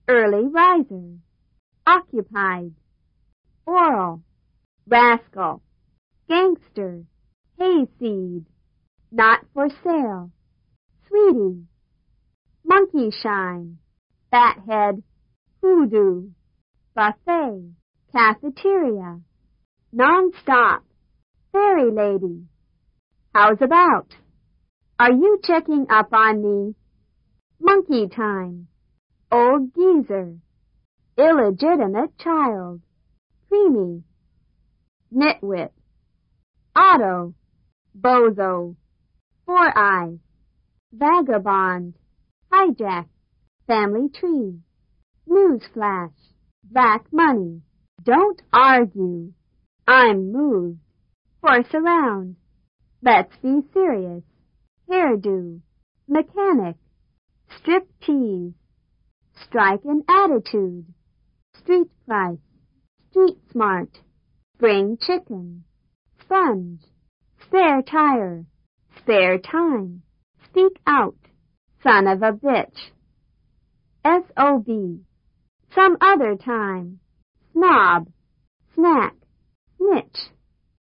early riser, occupied, oral, rascal, gangster, hayseed, not for sale, sweetie, monkey shine, fathead, hoodoo, buffet, cafeteria, non-stop, fairy lady, how's about? Are you checking up on me? Monkey time, old geezer, illegitimate child, creamy, nitwit, auto, bozo, four eyes, vagabond, hijack, family tree, news flash, black money, don't argue, I'm moved, horse around, let's be serious, hairdo, mechanic, strip tease, strike an attitude, street price, street smart, spring chicken, sponge, spare tire, spare time, speak out, son of a bitch, S.O.B., some other time, snob, snack, snitch.